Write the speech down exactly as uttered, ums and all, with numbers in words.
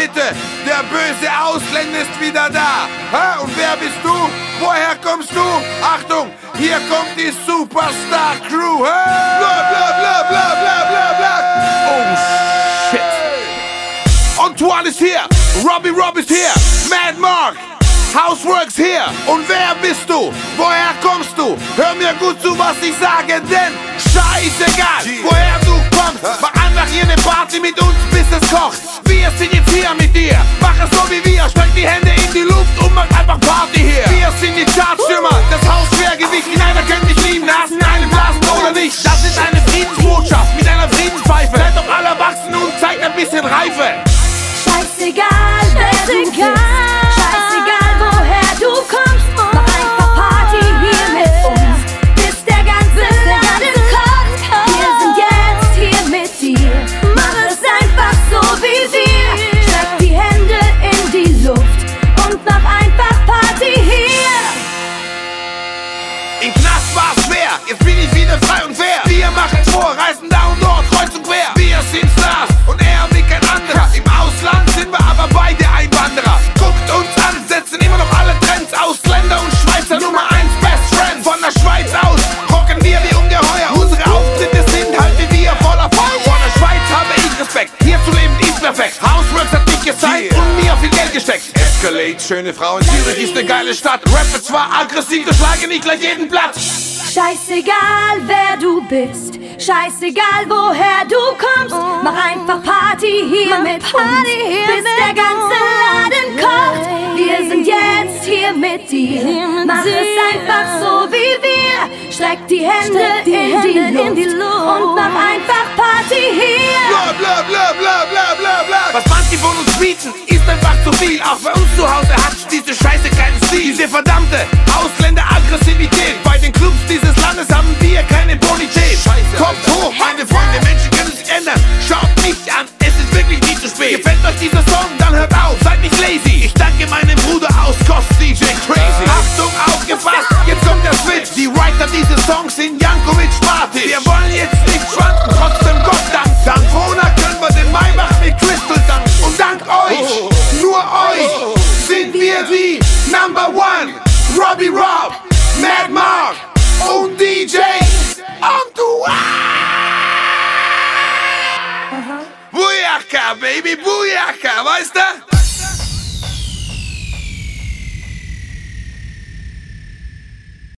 bitte, der böse Ausländer ist wieder da. Hä? Und wer bist du? Woher kommst du? Achtung, hier kommt die Superstar Crew. Hey! Bla bla bla bla bla bla bla. Oh shit. Antoine ist hier, Robbie Rob ist hier, Mad Mark, Houseworks hier. Und wer bist du? Woher kommst du? Hör mir gut zu, was ich sage, denn scheißegal, woher du kommst. Mach einfach hier ne Party mit uns, bis es kocht. Wir sind jetzt hier mit dir, mach es so wie wir. Streck die Hände in die Luft und mach einfach Party hier. Wir sind die Chartstürmer, das Hausschwergewicht. Keiner könnte mich lieben lassen, einen blasen oder nicht. Das ist eine Friedensbotschaft mit einer Friedenspfeife. Seid doch alle erwachsen und zeigt ein bisschen Reife. Scheißegal, wer du bist. Scheißegal, woher du kommst. Mach einfach Party hier mit uns, bis der ganze Laden kocht. Wir sind jetzt hier mit dir. Mach es einfach so wie wir. Streck die Hände in die Luft und mach einfach Party hier. Im Knast war's schwer, jetzt bin ich wieder frei und fair. Wir machen's vor, reisen da und dort, kreuz und quer. Wir sind Stars und er wie kein anderer. Im Ausland sind wir aber beide Einwanderer. Guckt uns an, setzen immer noch alle Trends. Ausländer und Schweizer Nummer eins Best Friends. Von der Schweiz aus rocken wir wie ungeheuer. Unsere Auftritte sind halt wie wir voller Feuer. Von der Schweiz habe ich Respekt, hier zu leben ist perfekt. Houseworks hat mich gezeigt und mir viel Geld gesteckt. Escalate, schöne Frauen, Zürich ist ne geile Stadt. Rappe zwar aggressiv, wir schlagen nicht gleich jeden Platz. Scheißegal, wer du bist, scheißegal, woher du kommst. Mach einfach Party hier mit uns, bis der ganze Laden kocht. Wir sind jetzt hier mit dir, mach es einfach so wie wir. Streck die Hände in die Luft und mach einfach Party hier. Bla bla bla bla bla bla bla. Was manche von uns bieten, ist einfach zu viel. Auch bei uns zu Hause hat's diese Scheiße keinen Stil. Diese verdammte Ausländer-Aggressivität. Bei den Clubs dieses Landes haben wir keine Bonität. Kommt hoch, meine Freunde, Menschen können sich ändern. Schaut mich an, es ist wirklich nie zu spät. Gefällt euch dieser Song, dann hört auf, seid nicht lazy. Ich danke meinem Bruder aus Kost, D J Crazy. Achtung, aufgepasst, jetzt kommt der Switch. Die Writer dieses Songs sind Jankovic Martin. Wir wollen jetzt nicht schwanken, trotzdem Gott Dank. Dank Rona können wir den Mai machen mit Crystal Dank. Und dank euch, nur euch, sind wir die Number One. Robbie Rob, Mad Mark und D J Antoine. Booyaka, baby, Booyaka, weißt du?